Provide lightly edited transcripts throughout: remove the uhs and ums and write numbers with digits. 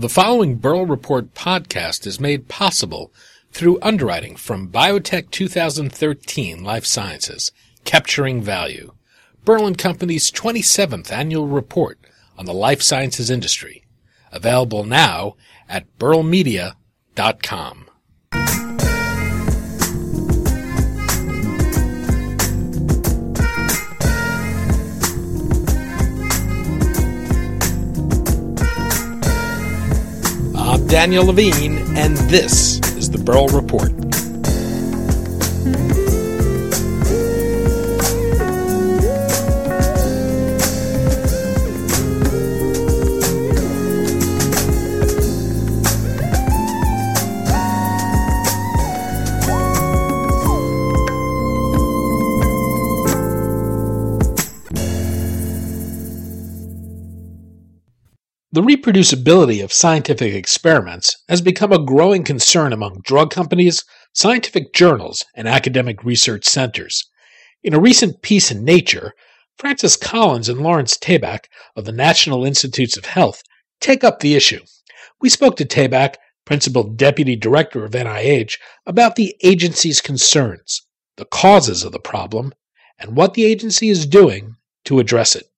The following Burl Report podcast is made possible through underwriting from Biotech 2013 Life Sciences, Capturing Value, Burl & Company's 27th annual report on the life sciences industry. Available now at burlmedia.com. I'm Daniel Levine, and this is the Burl Report. The reproducibility of scientific experiments has become a growing concern among drug companies, scientific journals, and academic research centers. In a recent piece in Nature, Francis Collins and Lawrence Tabak of the National Institutes of Health take up the issue. We spoke to Tabak, Principal Deputy Director of NIH, about the agency's concerns, the causes of the problem, and what the agency is doing to address it.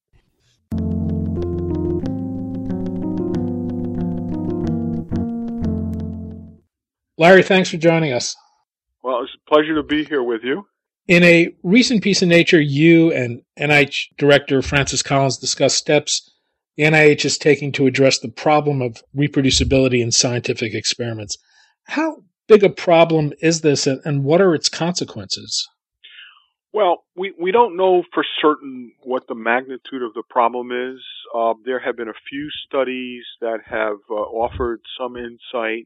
Larry, thanks for joining us. Well, it's a pleasure to be here with you. In a recent piece in Nature, you and NIH Director Francis Collins discussed steps the NIH is taking to address the problem of reproducibility in scientific experiments. How big a problem is this, and what are its consequences? Well, we don't know for certain what the magnitude of the problem is. There have been a few studies that have offered some insight.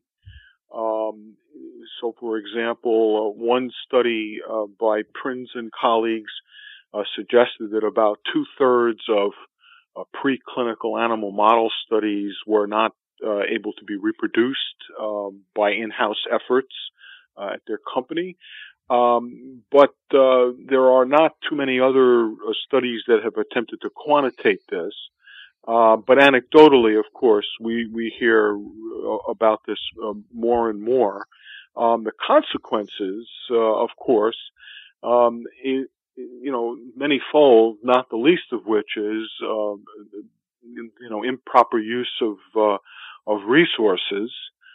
So, for example, one study by Prinz and colleagues suggested that about two-thirds of preclinical animal model studies were not able to be reproduced by in-house efforts at their company. But there are not too many other studies that have attempted to quantitate this. But anecdotally, of course, we hear about this more and more. The consequences, of course, manyfold, not the least of which is, improper use of resources.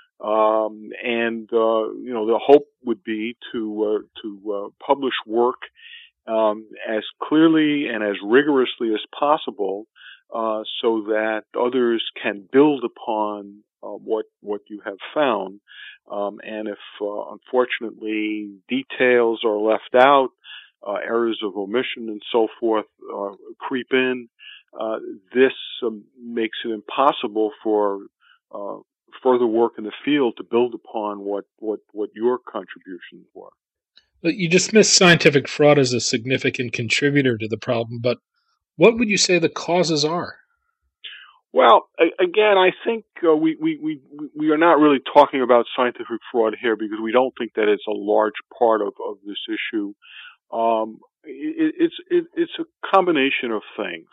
The hope would be to publish work as clearly and as rigorously as possible, so that others can build upon what you have found. And if unfortunately details are left out, errors of omission and so forth creep in, this makes it impossible for further work in the field to build upon what your contributions were. You dismissed scientific fraud as a significant contributor to the problem, but what would you say the causes are? Well, again, I think we are not really talking about scientific fraud here because we don't think that it's a large part of this issue. It's a combination of things.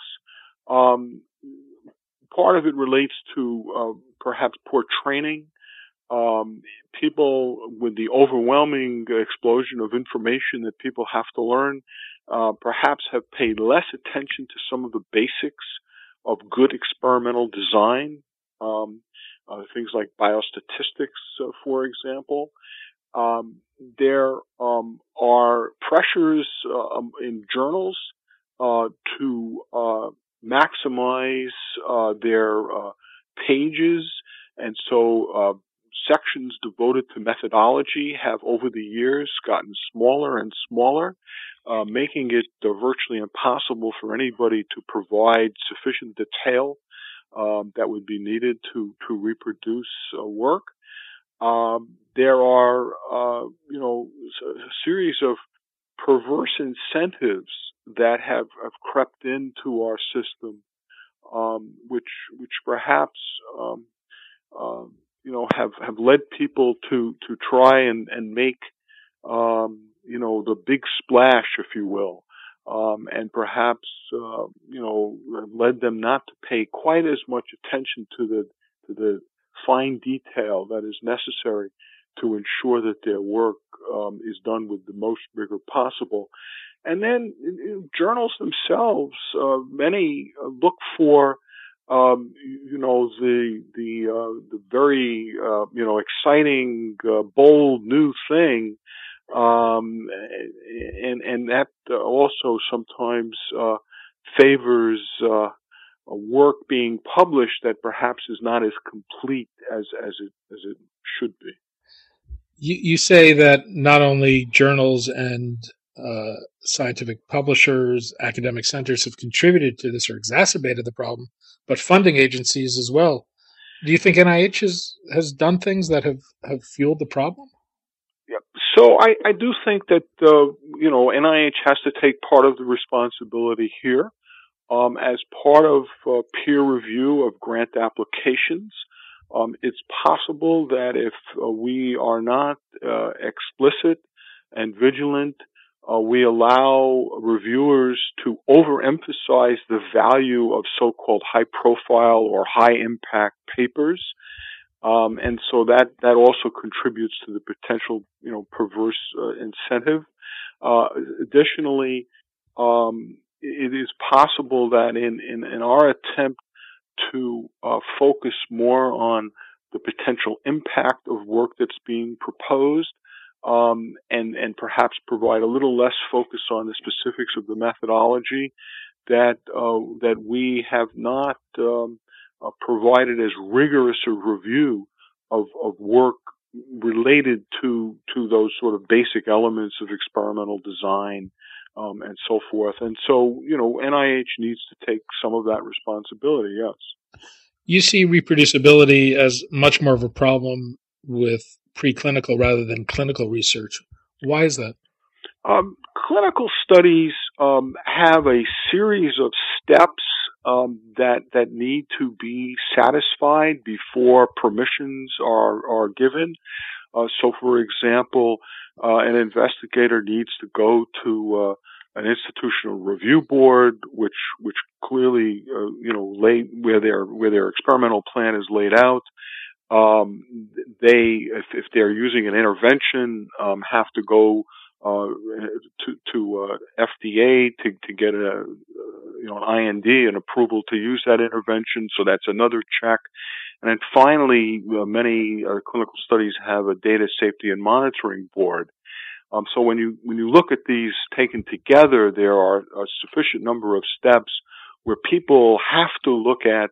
Part of it relates to perhaps poor training. People, with the overwhelming explosion of information that people have to learn, perhaps have paid less attention to some of the basics of good experimental design, things like biostatistics, for example. There are pressures in journals to maximize their pages, and so sections devoted to methodology have over the years gotten smaller and smaller, making it virtually impossible for anybody to provide sufficient detail that would be needed to reproduce work. There are, a series of perverse incentives that have crept into our system, which perhaps, have led people to try and make, the big splash, if you will, and perhaps, led them not to pay quite as much attention to the fine detail that is necessary to ensure that their work is done with the most rigor possible. And then journals themselves, many look for, the very, exciting, bold new thing, and that also sometimes favors a work being published that perhaps is not as complete as it should be. You say that not only journals and scientific publishers, academic centers have contributed to this or exacerbated the problem, but funding agencies as well. Do you think NIH has done things that have fueled the problem? Yeah. So I do think that, NIH has to take part of the responsibility here. As part of peer review of grant applications, it's possible that if we are not explicit and vigilant, we allow reviewers to overemphasize the value of so-called high-profile or high-impact papers, and so that also contributes to the potential, perverse incentive. Additionally, it is possible that in our attempt to focus more on the potential impact of work that's being proposed, and perhaps provide a little less focus on the specifics of the methodology, that we have not provided as rigorous a review of work related to those sort of basic elements of experimental design, and so forth. And so, NIH needs to take some of that responsibility, yes. You see reproducibility as much more of a problem with preclinical rather than clinical research. Why is that? Clinical studies have a series of steps that need to be satisfied before permissions are given. So, for example, an investigator needs to go to an institutional review board, which clearly, where their experimental plan is laid out. If they're using an intervention, have to go to FDA to get an IND, an approval to use that intervention. So that's another check. And then finally, many clinical studies have a data safety and monitoring board. So when you look at these taken together, there are a sufficient number of steps where people have to look at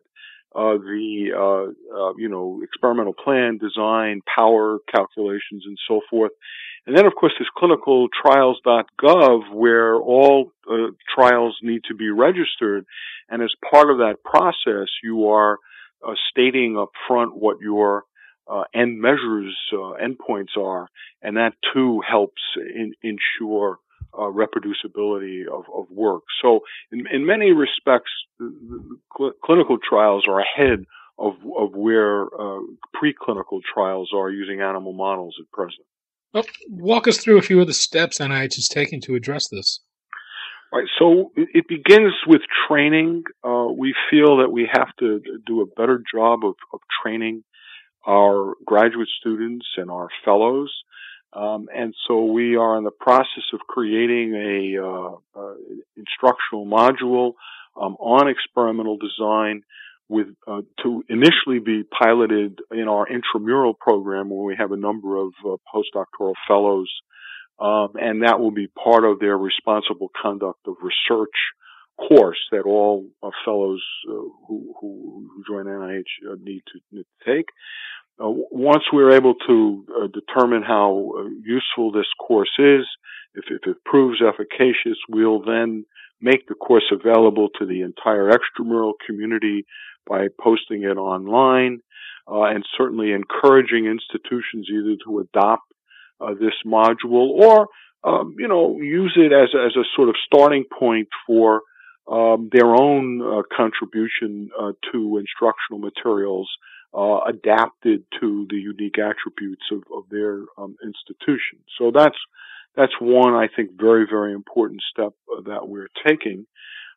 the experimental plan, design, power calculations, and so forth. And then, of course, there's clinicaltrials.gov, where all trials need to be registered. And as part of that process, you are stating up front what your end measures, endpoints are, and that too helps ensure reproducibility of work. So, in many respects, clinical trials are ahead of where preclinical trials are using animal models at present. Well, walk us through a few of the steps NIH is taking to address this. Right. So it begins with training. We feel that we have to do a better job of training our graduate students and our fellows. And so we are in the process of creating a instructional module on experimental design to initially be piloted in our intramural program, where we have a number of postdoctoral fellows, and that will be part of their responsible conduct of research course that all fellows who join NIH need to take. Once we're able to determine how useful this course is, if it proves efficacious, we'll then make the course available to the entire extramural community by posting it online, and certainly encouraging institutions either to adopt this module or, use it as a sort of starting point for their own contribution to instructional materials adapted to the unique attributes of their institution. So that's one, I think, very, very important step that we're taking.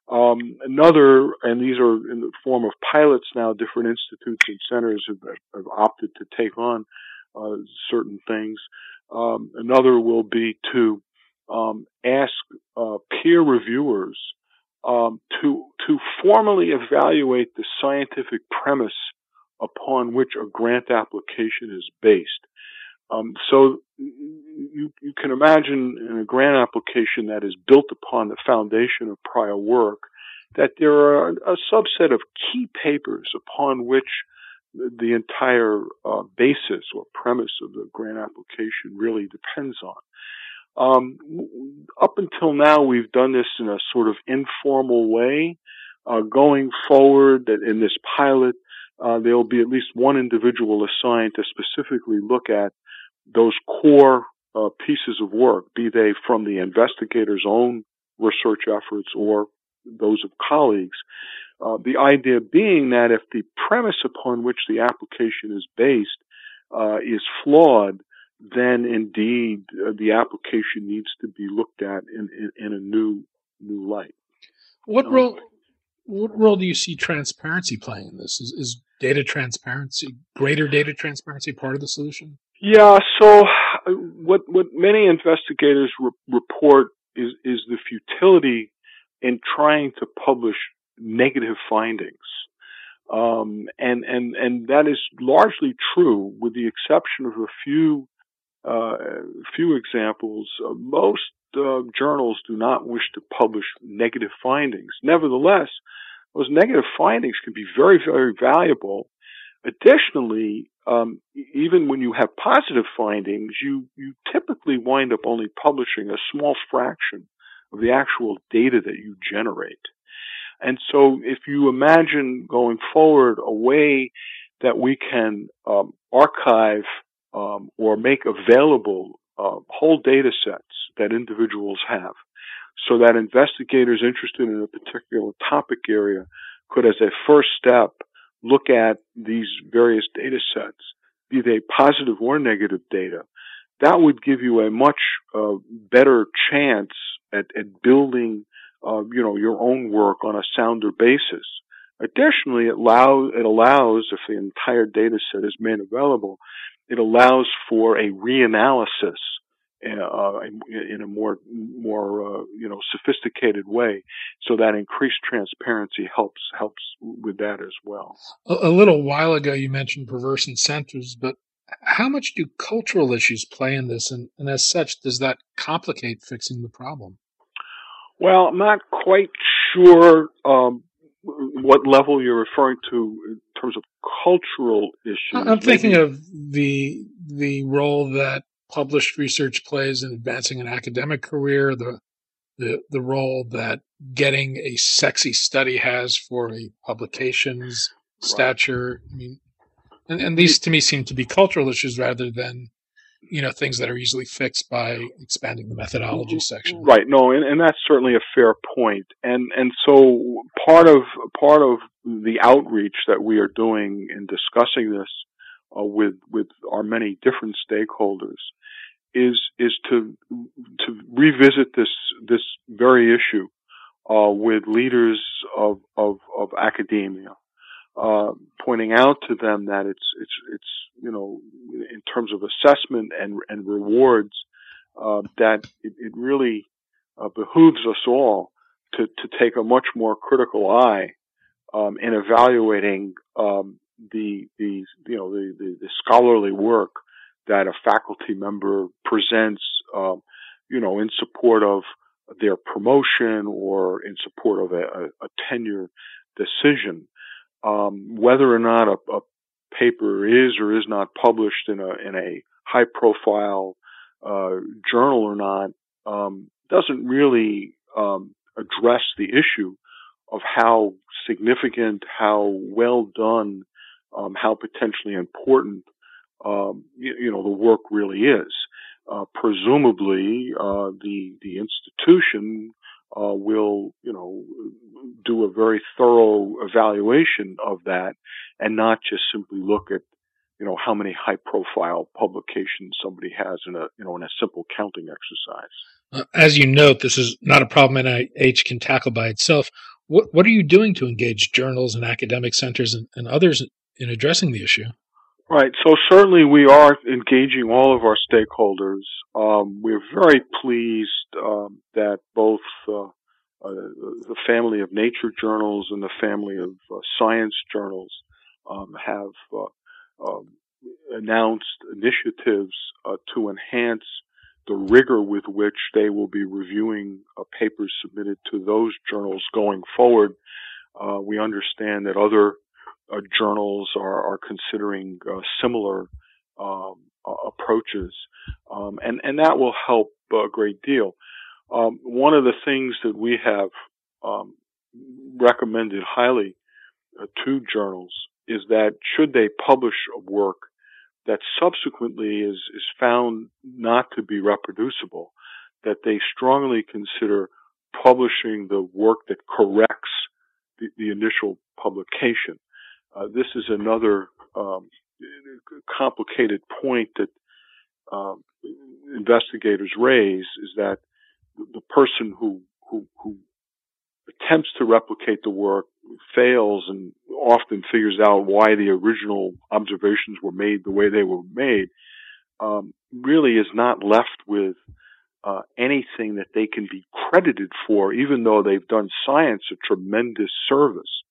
Another, and these are in the form of pilots now, different institutes and centers have opted to take on certain things. Another will be to ask peer reviewers to formally evaluate the scientific premise upon which a grant application is based. So you can imagine in a grant application that is built upon the foundation of prior work that there are a subset of key papers upon which the entire basis or premise of the grant application really depends on. Up until now, we've done this in a sort of informal way. Going forward, in this pilot, there will be at least one individual assigned to specifically look at those core pieces of work, be they from the investigator's own research efforts or those of colleagues. The idea being that if the premise upon which the application is based is flawed, then indeed the application needs to be looked at in a new light. What role do you see transparency playing in this? Is data transparency, greater data transparency, part of the solution? Yeah. So what many investigators report is the futility in trying to publish negative findings. And that is largely true, with the exception of a few examples. Most journals do not wish to publish negative findings. Nevertheless, those negative findings can be very, very valuable. Additionally, even when you have positive findings, you typically wind up only publishing a small fraction of the actual data that you generate. And so if you imagine going forward a way that we can archive or make available whole data sets that individuals have, so that investigators interested in a particular topic area could, as a first step, look at these various data sets, be they positive or negative data, that would give you a much better chance at building your own work on a sounder basis. Additionally, it allows, if the entire data set is made available, it allows for a reanalysis in a more sophisticated way, so that increased transparency helps with that as well. A little while ago, you mentioned perverse incentives, but how much do cultural issues play in this, and as such, does that complicate fixing the problem? Well, I'm not quite sure what level you're referring to in terms of cultural issues. I'm thinking of the role that published research plays in advancing an academic career, the role that getting a sexy study has for a publication's stature. I mean, and these to me seem to be cultural issues rather than things that are easily fixed by expanding the methodology section. Right. No, and that's certainly a fair point. And so part of the outreach that we are doing in discussing this with our many different stakeholders is to revisit this very issue with leaders of academia, pointing out to them that it's in terms of assessment and rewards, that it really behooves us all to take a much more critical eye in evaluating the scholarly work that a faculty member presents, in support of their promotion or in support of a tenure decision. Whether or not a paper is or is not published in a high profile journal or not doesn't really address the issue of how significant, how well done, how potentially important the work really is. Presumably, the institution will do a very thorough evaluation of that, and not just simply look at how many high profile publications somebody has in a simple counting exercise. As you note, this is not a problem NIH can tackle by itself. What are you doing to engage journals and academic centers and others in addressing the issue? Right. So certainly we are engaging all of our stakeholders. We're very pleased that both the family of nature journals and the family of science journals have announced initiatives to enhance the rigor with which they will be reviewing papers submitted to those journals going forward. We understand that other journals are considering similar approaches, and that will help a great deal. One of the things that we have recommended highly to journals is that should they publish a work that subsequently is found not to be reproducible, that they strongly consider publishing the work that corrects the initial publication. This is another complicated point that investigators raise, is that the person who attempts to replicate the work fails and often figures out why the original observations were made the way they were made, really is not left with anything that they can be credited for, even though they've done science a tremendous service.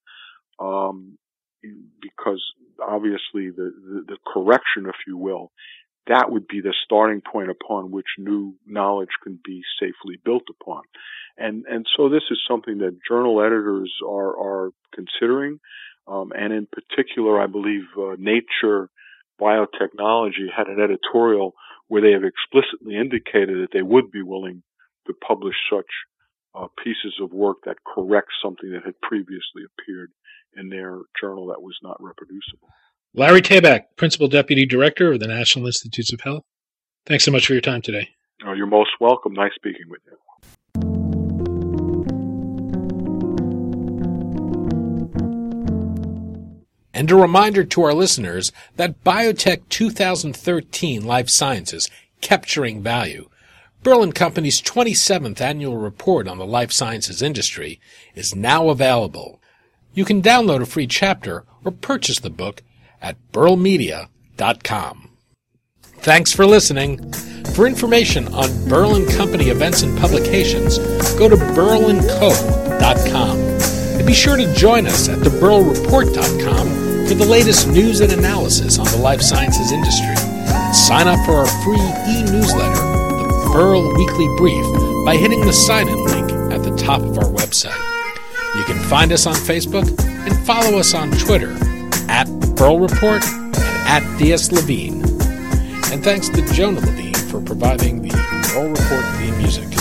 Because obviously the correction, if you will, that would be the starting point upon which new knowledge can be safely built upon. And so this is something that journal editors are considering. And in particular, I believe Nature Biotechnology had an editorial where they have explicitly indicated that they would be willing to publish such pieces of work that correct something that had previously appeared in their journal that was not reproducible. Larry Tabak, Principal Deputy Director of the National Institutes of Health. Thanks so much for your time today. Oh, you're most welcome. Nice speaking with you. And a reminder to our listeners that Biotech 2013 Life Sciences, Capturing Value, Berlin Company's 27th annual report on the life sciences industry, is now available. You can download a free chapter or purchase the book at burlmedia.com. Thanks for listening. For information on Berlin Company events and publications, go to berlinco.com. And be sure to join us at theburlreport.com for the latest news and analysis on the life sciences industry. And sign up for our free e-newsletter, The Burl Weekly Brief, by hitting the sign-in link at the top of our website. You can find us on Facebook and follow us on Twitter at Burl Report and at DS Levine. And thanks to Jonah Levine for providing the Burl Report theme music.